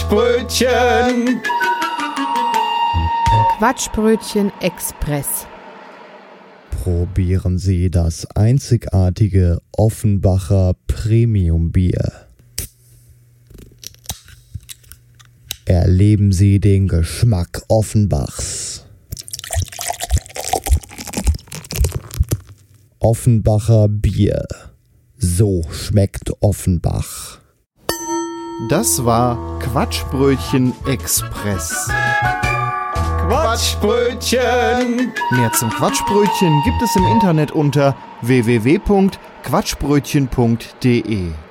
Quatschbrötchen! Quatschbrötchen Express. Probieren Sie das einzigartige Offenbacher Premium-Bier. Erleben Sie den Geschmack Offenbachs. Offenbacher Bier. So schmeckt Offenbach. Das war Quatschbrötchen Express. Quatschbrötchen! Mehr zum Quatschbrötchen gibt es im Internet unter www.quatschbrötchen.de.